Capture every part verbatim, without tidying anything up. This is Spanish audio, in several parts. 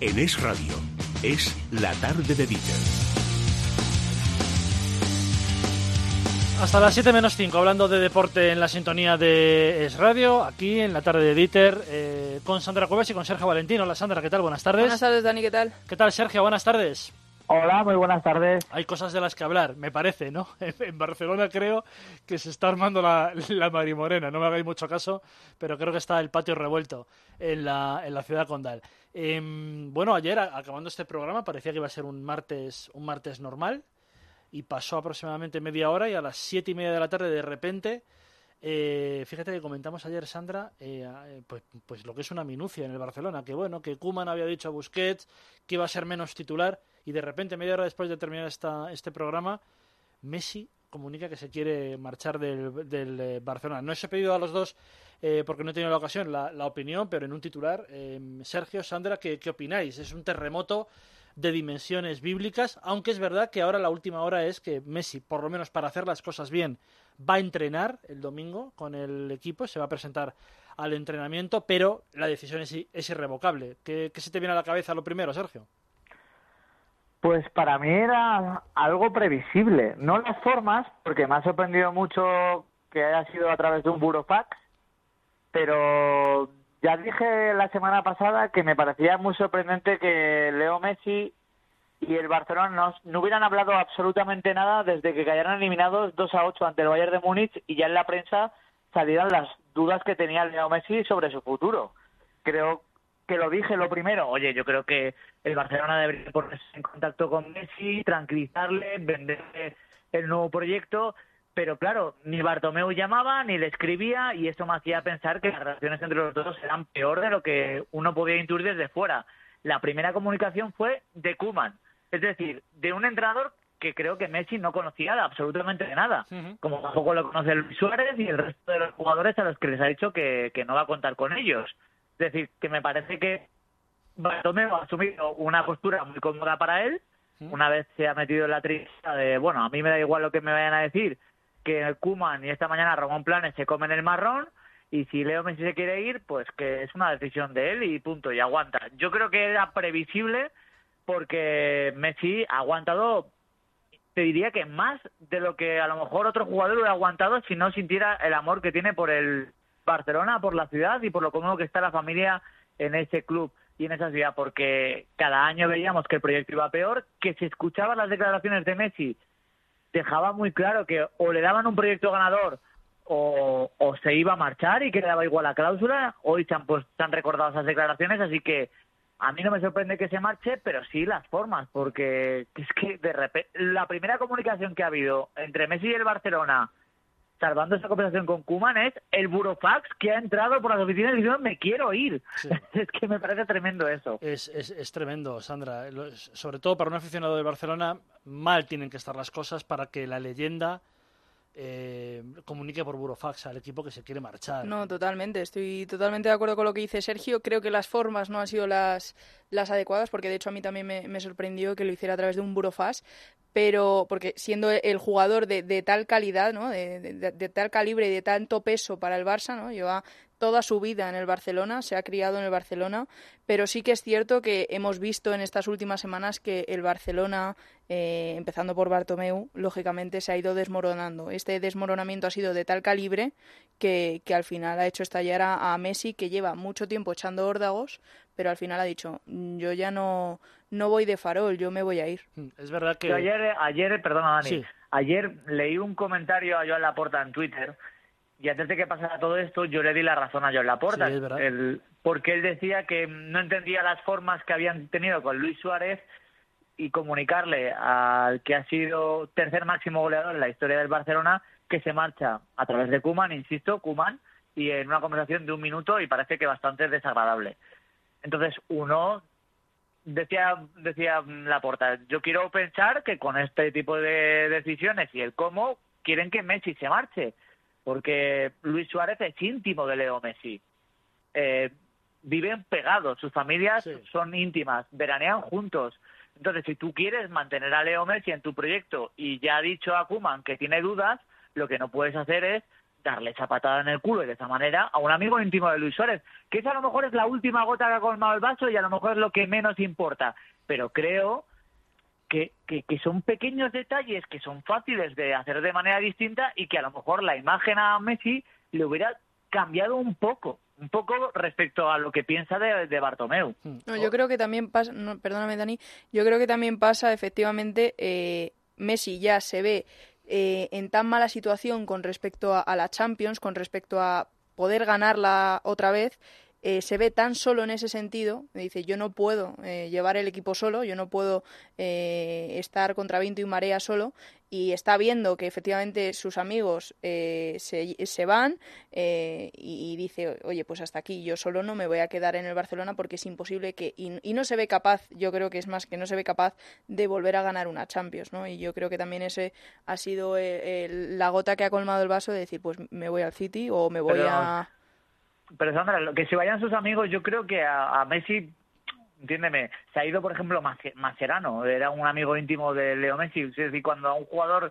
En Es Radio, es la tarde de Dieter. Hasta las siete menos cinco, hablando de deporte en la sintonía de Es Radio, aquí en la tarde de Dieter, eh, con Sandra Cuevas y con Sergio Valentín. Hola Sandra, ¿qué tal? Buenas tardes. Buenas tardes, Dani, ¿qué tal? ¿Qué tal, Sergio? Buenas tardes. Hola, muy buenas tardes. Hay cosas de las que hablar, me parece, ¿no? En Barcelona creo que se está armando la, la marimorena, no me hagáis mucho caso, pero creo que está el patio revuelto en la, en la ciudad condal. Eh, bueno, ayer, acabando este programa, parecía que iba a ser un martes, un martes normal, y pasó aproximadamente media hora y a las siete y media de la tarde, de repente, eh, fíjate que comentamos ayer, Sandra, eh, pues, pues lo que es una minucia en el Barcelona, que bueno, que Koeman había dicho a Busquets que iba a ser menos titular, y de repente, media hora después de terminar esta, este programa, Messi comunica que se quiere marchar del, del eh, Barcelona. No os he pedido a los dos, eh, porque no he tenido la ocasión, la, la opinión, pero en un titular, eh, Sergio, Sandra, ¿qué, ¿qué opináis? Es un terremoto de dimensiones bíblicas, aunque es verdad que ahora la última hora es que Messi, por lo menos para hacer las cosas bien, va a entrenar el domingo con el equipo, se va a presentar al entrenamiento, pero la decisión es, es irrevocable. ¿Qué, ¿Qué se te viene a la cabeza lo primero, Sergio? Pues para mí era algo previsible, no las formas, porque me ha sorprendido mucho que haya sido a través de un burofax, pero ya dije la semana pasada que me parecía muy sorprendente que Leo Messi y el Barcelona no, no hubieran hablado absolutamente nada desde que cayeron eliminados dos a ocho ante el Bayern de Múnich, y ya en la prensa salieron las dudas que tenía Leo Messi sobre su futuro. Creo que lo dije lo primero, oye, yo creo que el Barcelona debería ponerse en contacto con Messi, tranquilizarle, venderle el nuevo proyecto, pero claro, ni Bartomeu llamaba, ni le escribía, y eso me hacía pensar que las relaciones entre los dos eran peor de lo que uno podía intuir desde fuera. La primera comunicación fue de Koeman, es decir, de un entrenador que creo que Messi no conocía absolutamente de nada, uh-huh. como tampoco lo conoce Luis Suárez y el resto de los jugadores a los que les ha dicho que, que no va a contar con ellos. Es decir, que me parece que Bartomeu ha asumido una postura muy cómoda para él, una vez se ha metido en la tristeza de, bueno, a mí me da igual lo que me vayan a decir, que Koeman y esta mañana Ramón Planes se comen el marrón, y si Leo Messi se quiere ir, pues que es una decisión de él y punto, y aguanta. Yo creo que era previsible porque Messi ha aguantado, te diría que más de lo que a lo mejor otro jugador hubiera aguantado si no sintiera el amor que tiene por el Barcelona, por la ciudad y por lo cómodo que está la familia en ese club y en esa ciudad, porque cada año veíamos que el proyecto iba peor, que se escuchaban las declaraciones de Messi, dejaba muy claro que o le daban un proyecto ganador o, o se iba a marchar y que le daba igual la cláusula. Hoy se han, pues, se han recordado esas declaraciones, así que a mí no me sorprende que se marche, pero sí las formas, porque es que de repente la primera comunicación que ha habido entre Messi y el Barcelona, salvando esa conversación con Koeman, es el burofax que ha entrado por las oficinas diciendo me quiero ir. Sí. Es que me parece tremendo eso. Es, es, es tremendo, Sandra. Sobre todo para un aficionado de Barcelona, mal tienen que estar las cosas para que la leyenda eh, comunique por burofax al equipo que se quiere marchar. No, totalmente. Estoy totalmente de acuerdo con lo que dice Sergio. Creo que las formas no han sido las, las adecuadas, porque de hecho a mí también me, me sorprendió que lo hiciera a través de un burofax. Pero porque siendo el jugador de, de tal calidad, ¿no? de, de, de tal calibre y de tanto peso para el Barça, ¿no? Lleva toda su vida en el Barcelona, se ha criado en el Barcelona, pero sí que es cierto que hemos visto en estas últimas semanas que el Barcelona, eh, empezando por Bartomeu, lógicamente se ha ido desmoronando. Este desmoronamiento ha sido de tal calibre que, que al final ha hecho estallar a, a Messi, que lleva mucho tiempo echando órdagos, pero al final ha dicho, yo ya no, no voy de farol, yo me voy a ir. Es verdad que... Yo ayer, ayer, perdona Dani, sí. ayer leí un comentario a Joan Laporta en Twitter, y antes de que pasara todo esto, yo le di la razón a Joan Laporta, sí, es verdad. el, porque él decía que no entendía las formas que habían tenido con Luis Suárez y comunicarle al que ha sido tercer máximo goleador en la historia del Barcelona que se marcha a través de Koeman, insisto, Koeman, y en una conversación de un minuto, y parece que bastante desagradable. Entonces, uno, decía decía Laporta, yo quiero pensar que con este tipo de decisiones y el cómo quieren que Messi se marche, porque Luis Suárez es íntimo de Leo Messi. Eh, viven pegados, sus familias sí. son íntimas, veranean juntos. Entonces, si tú quieres mantener a Leo Messi en tu proyecto y ya ha dicho a Koeman que tiene dudas, lo que no puedes hacer es darle esa patada en el culo y de esa manera a un amigo íntimo de Luis Suárez, que esa a lo mejor es la última gota que ha colmado el vaso y a lo mejor es lo que menos importa, pero creo que, que, que son pequeños detalles que son fáciles de hacer de manera distinta y que a lo mejor la imagen a Messi le hubiera cambiado un poco, un poco respecto a lo que piensa de, de Bartomeu. No, yo creo que también pasa, no, perdóname Dani, yo creo que también pasa efectivamente, eh, Messi ya se ve Eh, en tan mala situación con respecto a, a la Champions, con respecto a poder ganarla otra vez, eh, se ve tan solo en ese sentido, dice yo no puedo eh, llevar el equipo solo, yo no puedo eh, estar contra viento y marea solo, y está viendo que efectivamente sus amigos eh, se, se van eh, y, y dice, oye, pues hasta aquí, yo solo no me voy a quedar en el Barcelona porque es imposible que, y, y no se ve capaz, yo creo que es más que no se ve capaz de volver a ganar una Champions, ¿no? Y yo creo que también ese ha sido el, el, la gota que ha colmado el vaso de decir, pues me voy al City o me voy Pero... a... Pero Sandra, lo que se vayan sus amigos, yo creo que a, a Messi, entiéndeme, se ha ido, por ejemplo, Mascherano, era un amigo íntimo de Leo Messi. Es decir, cuando a un jugador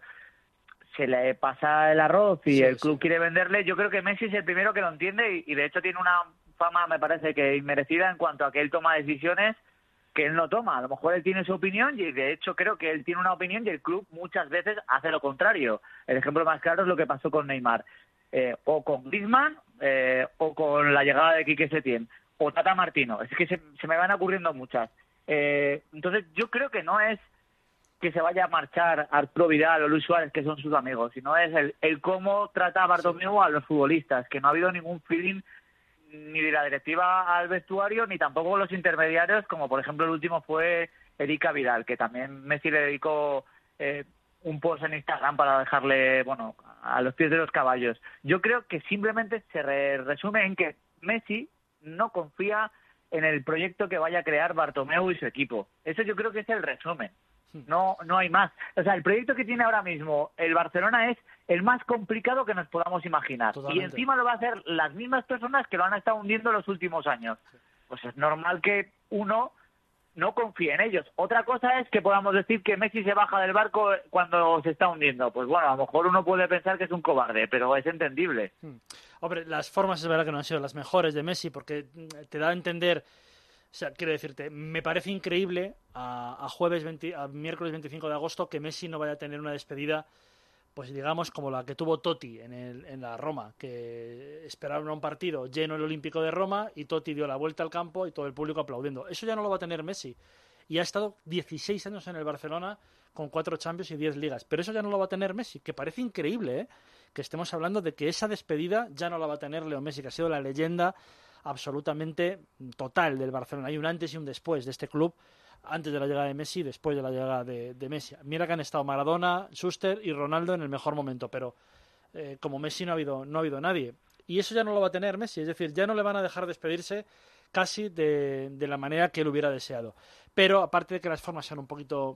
se le pasa el arroz y sí, el club sí. quiere venderle, yo creo que Messi es el primero que lo entiende y, y de hecho tiene una fama, me parece que inmerecida en cuanto a que él toma decisiones que él no toma. A lo mejor él tiene su opinión y de hecho creo que él tiene una opinión y el club muchas veces hace lo contrario. El ejemplo más claro es lo que pasó con Neymar. Eh, o con Griezmann eh, o con la llegada de Quique Setién o Tata Martino, es que se, se me van ocurriendo muchas. Eh, entonces yo creo que no es que se vaya a marchar Arturo Vidal o Luis Suárez, que son sus amigos, sino es el, el cómo trata Bartomeu a los futbolistas, que no ha habido ningún feeling ni de la directiva al vestuario ni tampoco los intermediarios, como por ejemplo el último fue Erika Vidal, que también Messi le dedicó eh, un post en Instagram para dejarle, bueno, a los pies de los caballos. Yo creo que simplemente se re resume en que Messi no confía en el proyecto que vaya a crear Bartomeu y su equipo. Eso yo creo que es el resumen. No, no hay más. O sea, el proyecto que tiene ahora mismo el Barcelona es el más complicado que nos podamos imaginar. Totalmente. Y encima lo va a hacer las mismas personas que lo han estado hundiendo los últimos años. Pues es normal que uno no confíe en ellos. Otra cosa es que podamos decir que Messi se baja del barco cuando se está hundiendo. Pues bueno, a lo mejor uno puede pensar que es un cobarde, pero es entendible. Hmm. Hombre, las formas es verdad que no han sido las mejores de Messi, porque te da a entender, o sea, quiero decirte, me parece increíble a, a jueves veinte, a miércoles veinticinco de agosto que Messi no vaya a tener una despedida, pues digamos como la que tuvo Totti en, el, en la Roma, que esperaron a un partido lleno el Olímpico de Roma y Totti dio la vuelta al campo y todo el público aplaudiendo. Eso ya no lo va a tener Messi. Y ha estado dieciséis años en el Barcelona con cuatro Champions y diez ligas. Pero eso ya no lo va a tener Messi, que parece increíble, ¿eh? Que estemos hablando de que esa despedida ya no la va a tener Leo Messi, que ha sido la leyenda absolutamente total del Barcelona. Hay un antes y un después de este club, antes de la llegada de Messi y después de la llegada de, de Messi. Mira que han estado Maradona, Schuster y Ronaldo en el mejor momento, pero eh, como Messi no ha habido no ha habido nadie. Y eso ya no lo va a tener Messi, es decir, ya no le van a dejar despedirse casi de, de la manera que él hubiera deseado. Pero aparte de que las formas sean un poquito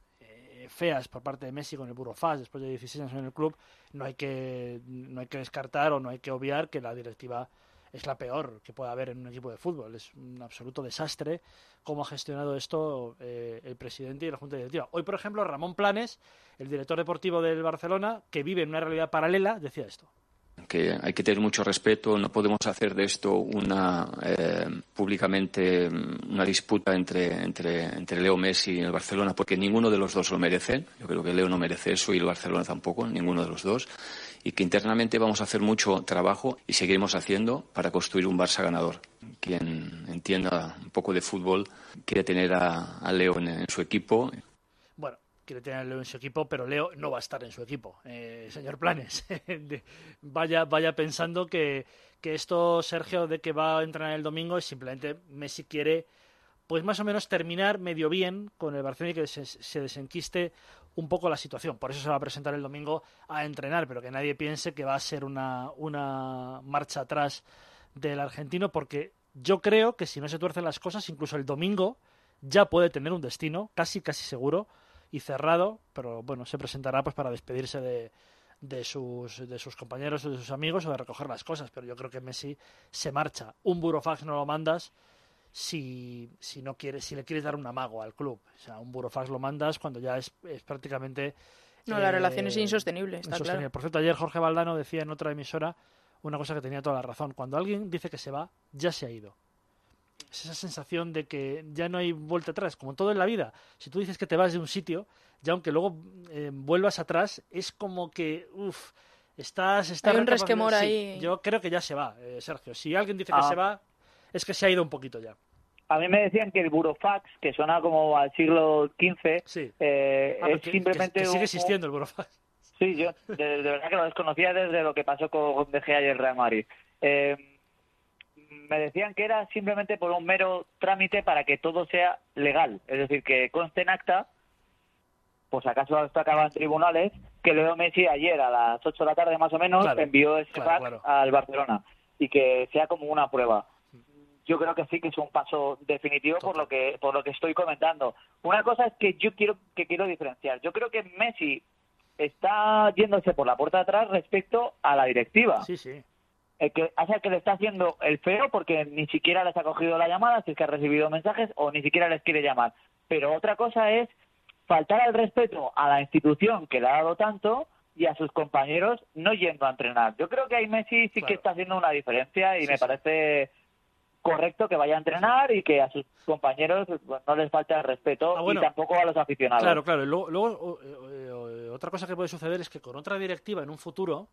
eh, feas por parte de Messi con el Burofax después de dieciséis años en el club, no hay que no hay que descartar o no hay que obviar que la directiva es la peor que pueda haber en un equipo de fútbol. Es un absoluto desastre cómo ha gestionado esto eh, el presidente y la junta directiva. Hoy, por ejemplo, Ramón Planes, el director deportivo del Barcelona, que vive en una realidad paralela, decía esto. Que hay que tener mucho respeto, no podemos hacer de esto una eh, públicamente una disputa entre, entre, entre Leo Messi y el Barcelona, porque ninguno de los dos lo merecen. Yo creo que Leo no merece eso y el Barcelona tampoco, ninguno de los dos. Y que internamente vamos a hacer mucho trabajo y seguiremos haciendo para construir un Barça ganador. Quien entienda un poco de fútbol quiere tener a, a Leo en, en su equipo. Bueno, quiere tener a Leo en su equipo, pero Leo no va a estar en su equipo, eh, señor Planes. vaya, vaya pensando que, que esto, Sergio, de que va a entrenar el domingo es simplemente Messi quiere, pues más o menos terminar medio bien con el Barcelona y que se, se desenquiste un poco la situación. Por eso se va a presentar el domingo a entrenar, pero que nadie piense que va a ser una, una marcha atrás del argentino, porque yo creo que si no se tuercen las cosas, incluso el domingo ya puede tener un destino, casi casi seguro y cerrado, pero bueno, se presentará pues para despedirse de, de sus de sus compañeros o de sus amigos o de recoger las cosas, pero yo creo que Messi se marcha. Un burofax no lo mandas si, si no quieres, si le quieres dar un amago al club. O sea, un burofax lo mandas cuando ya es, es prácticamente No, la eh, relación es insostenible, está insostenible. claro. Por cierto, ayer Jorge Valdano decía en otra emisora una cosa que tenía toda la razón. Cuando alguien dice que se va, ya se ha ido. Es esa sensación de que ya no hay vuelta atrás, como todo en la vida. Si tú dices que te vas de un sitio, ya aunque luego eh, vuelvas atrás, es como que, uff, estás... estás hay un recapacitando. resquemor Sí, ahí. yo creo que ya se va, eh, Sergio. Si alguien dice que Ah. se va, es que se ha ido un poquito ya. A mí me decían que el burofax, que suena como al siglo quince, Sí. eh, Ah, es que, simplemente... que, que sigue un- existiendo el burofax. Sí, yo de, de verdad que lo desconocía desde lo que pasó con De Gea y el Real Madrid. Eh, me decían que era simplemente por un mero trámite para que todo sea legal. Es decir, que conste en acta, pues acaso esto acaba en tribunales, que Leo Messi ayer a las ocho de la tarde más o menos Claro, envió ese claro, fax claro. al Barcelona y que sea como una prueba. Yo creo que sí que es un paso definitivo por lo que por lo que estoy comentando. Una cosa es que yo quiero que quiero diferenciar. Yo creo que Messi está yéndose por la puerta de atrás respecto a la directiva. Sí, sí. El que, o sea, que le está haciendo el feo porque ni siquiera les ha cogido la llamada, si es que ha recibido mensajes o ni siquiera les quiere llamar. Pero otra cosa es faltar al respeto a la institución que le ha dado tanto y a sus compañeros no yendo a entrenar. Yo creo que ahí Messi sí Claro. que está haciendo una diferencia y Sí, me sí. parece correcto que vaya a entrenar y que a sus compañeros pues, no les falte el respeto Ah, bueno. y tampoco a los aficionados. Claro, claro. Y luego, luego, o- eh, eh, otra cosa que puede suceder es que con otra directiva en un futuro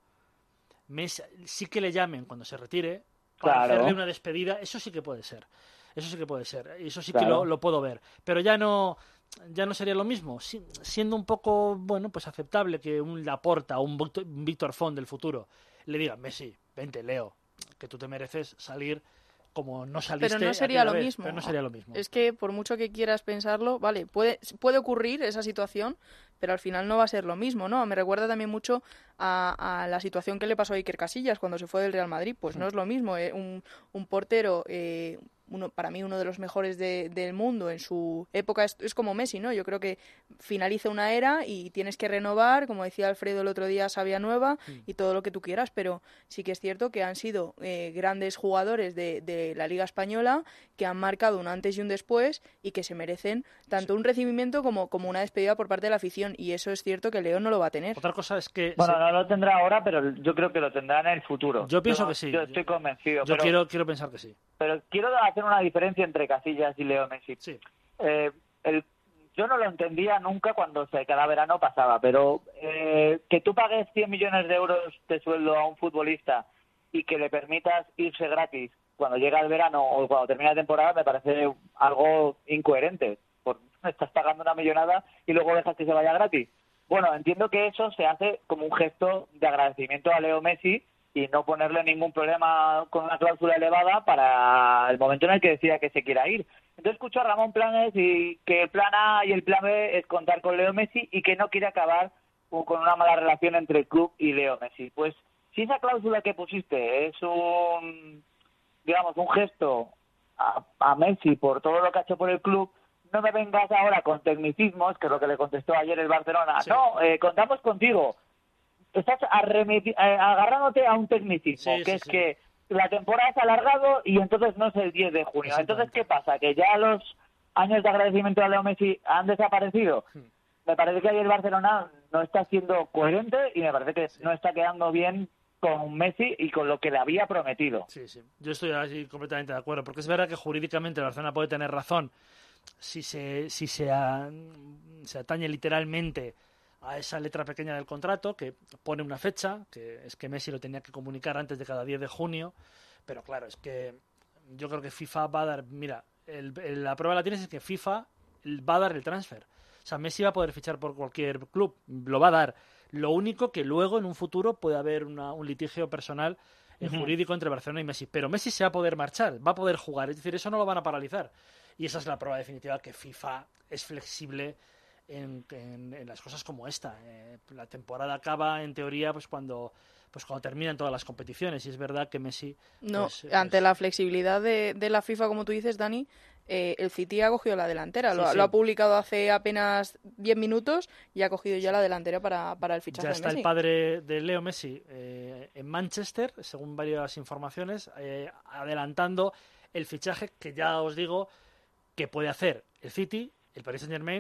Messi, sí que le llamen cuando se retire para Claro. hacerle una despedida. Eso sí que puede ser. Eso sí que puede ser. Eso sí que Claro. lo, lo puedo ver. Pero ya no ya no sería lo mismo. Si- siendo un poco, bueno, pues aceptable que un Laporta o un Víctor- un Víctor Font del futuro le diga, Messi, vente, Leo, que tú te mereces salir como no saliste. Pero no sería aquella lo vez". mismo. Pero no sería lo mismo. Es que por mucho que quieras pensarlo, vale, puede, puede ocurrir esa situación, pero al final no va a ser lo mismo, ¿no? Me recuerda también mucho a, a la situación que le pasó a Iker Casillas cuando se fue del Real Madrid. Pues no es lo mismo, eh, un, un portero, eh, uno, para mí uno de los mejores de- del mundo en su época, es, es como Messi, ¿no? Yo creo que finaliza una era y tienes que renovar, como decía Alfredo el otro día, savia nueva y todo lo que tú quieras, pero sí que es cierto que han sido eh, grandes jugadores de, de la Liga Española que han marcado un antes y un después y que se merecen tanto un recibimiento como, como una despedida por parte de la afición, y eso es cierto que Leo no lo va a tener. Otra cosa es que... Bueno, se- no lo tendrá ahora, pero yo creo que lo tendrá en el futuro. Yo pienso que sí. Yo estoy convencido. Yo pero, quiero, quiero pensar que sí. pero quiero hacer una diferencia entre Casillas y Leo Messi. Sí. Eh, el, yo no lo entendía nunca cuando se, cada verano pasaba, pero eh, que tú pagues cien millones de euros de sueldo a un futbolista y que le permitas irse gratis cuando llega el verano o cuando termina la temporada me parece algo incoherente. Porque estás pagando una millonada y luego dejas que se vaya gratis. Bueno, entiendo que eso se hace como un gesto de agradecimiento a Leo Messi y no ponerle ningún problema con una cláusula elevada para el momento en el que decida que se quiera ir. Entonces escucho a Ramón Planes y que el plan A y el plan B es contar con Leo Messi y que no quiere acabar con una mala relación entre el club y Leo Messi. Pues si esa cláusula que pusiste es un, digamos, un gesto a, a Messi por todo lo que ha hecho por el club, no me vengas ahora con tecnicismos, que es lo que le contestó ayer el Barcelona. Sí. No, eh, contamos contigo. Estás arremeti- eh, agarrándote a un tecnicismo, Sí, que sí, es sí. que la temporada se ha alargado y entonces no es el diez de junio. Entonces, Exactamente. ¿qué pasa? ¿Que ya los años de agradecimiento a Leo Messi han desaparecido? Hmm. Me parece que ahí el Barcelona no está siendo coherente y me parece que no está quedando bien con Messi y con lo que le había prometido. Sí, sí. Yo estoy así completamente de acuerdo, porque es verdad que jurídicamente el Barcelona puede tener razón si se, si se, a- se atañe literalmente a esa letra pequeña del contrato, que pone una fecha, que es que Messi lo tenía que comunicar antes de cada diez de junio, pero claro, es que yo creo que FIFA va a dar, mira, el- el- la prueba la tienes es que FIFA va a dar el transfer. O sea, Messi va a poder fichar por cualquier club, lo va a dar. Lo único que luego en un futuro puede haber una- un litigio personal eh, Ujú. jurídico entre Barcelona y Messi. Pero Messi se va a poder marchar, va a poder jugar. Es decir, eso no lo van a paralizar. Y esa es la prueba definitiva que FIFA es flexible en, en- en las cosas como esta. Eh, la temporada acaba, en teoría, pues cuando pues cuando terminan todas las competiciones. Y es verdad que Messi... No, pues, eh, ante pues, la flexibilidad de, de la FIFA, como tú dices, Dani, eh, el City ha cogido la delantera. Sí, lo, ha- sí. lo ha publicado hace apenas diez minutos y ha cogido ya la delantera para, para el fichaje ya de está Messi. el padre de Leo Messi eh, en Manchester, según varias informaciones, eh, adelantando el fichaje que ya os digo que puede hacer el City, el Paris Saint-Germain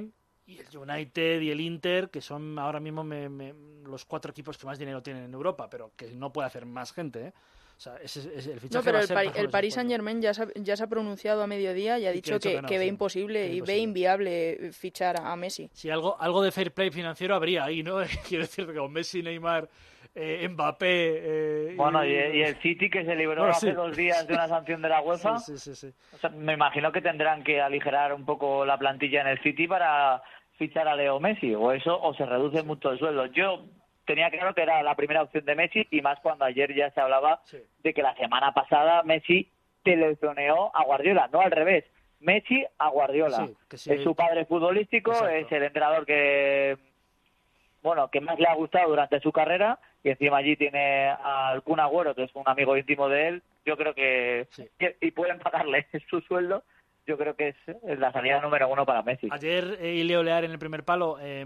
y el United y el Inter, que son ahora mismo me, me, los cuatro equipos que más dinero tienen en Europa, pero que no puede hacer más gente, ¿eh? O sea, ese, ese, el fichaje no, pero va a el, ser Pari, el por Paris ejemplo. Saint-Germain ya, ya se ha pronunciado a mediodía y ha Y dicho que, que, que, no, que ve sí, imposible y ve inviable fichar a Messi. Sí, algo, algo de fair play financiero habría ahí, ¿no? Quiero decir que con Messi, Neymar, eh, Mbappé... Eh, bueno, y, y, y el City, que se libró bueno, hace sí. dos días de una sanción de la UEFA. Sí, sí, sí, sí. O sea, me imagino que tendrán que aligerar un poco la plantilla en el City para fichar a Leo Messi, o eso, o se reduce mucho el sueldo. Yo tenía claro que era la primera opción de Messi, y más cuando ayer ya se hablaba sí. de que la semana pasada Messi telefoneó a Guardiola, no al revés, Messi a Guardiola. Sí, que sí. Es su padre futbolístico, exacto. Es el entrenador que, bueno, que más le ha gustado durante su carrera, y encima allí tiene al Kun Agüero, que es un amigo íntimo de él. Yo creo que, sí. que y pueden pagarle su sueldo. Yo creo que es la salida número uno para Messi. Ayer eh, Leo Lear en el primer palo eh,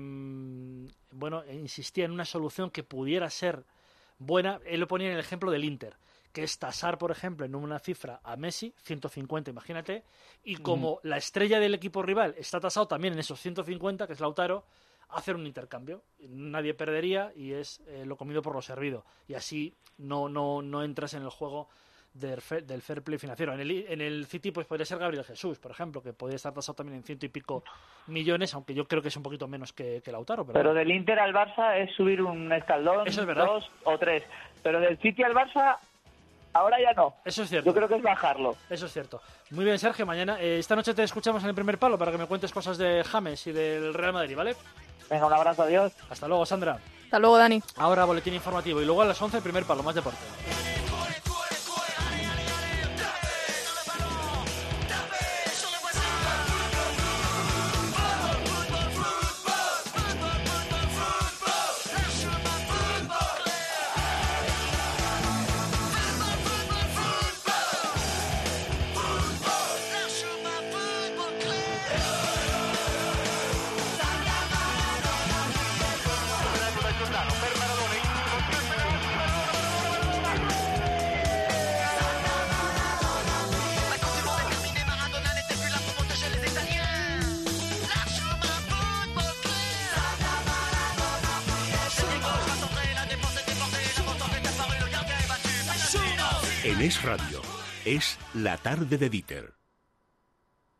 bueno, insistía en una solución que pudiera ser buena. Él lo ponía en el ejemplo del Inter, que es tasar, por ejemplo, en una cifra a Messi, ciento cincuenta, imagínate, y como mm. la estrella del equipo rival está tasado también en esos ciento cincuenta, que es Lautaro, hacer un intercambio. Nadie perdería y es eh, lo comido por lo servido. Y así no, no, no entras en el juego del fair, del fair play financiero. En el, en el City pues podría ser Gabriel Jesús, por ejemplo, que podría estar tasado también en ciento y pico millones, aunque yo creo que es un poquito menos que, que Lautaro. Pero, pero bueno. Del Inter al Barça es subir un escaldón, eso es verdad. Dos o tres. Pero del City al Barça, ahora ya no. Eso es cierto. Yo creo que es bajarlo. Eso es cierto. Muy bien, Sergio. Mañana, eh, esta noche te escuchamos en el primer palo para que me cuentes cosas de James y del Real Madrid, ¿vale? Venga, un abrazo, adiós. Hasta luego, Sandra. Hasta luego, Dani. Ahora boletín informativo y luego a las once el primer palo, más deporte. En Es Radio, es la tarde de Dieter.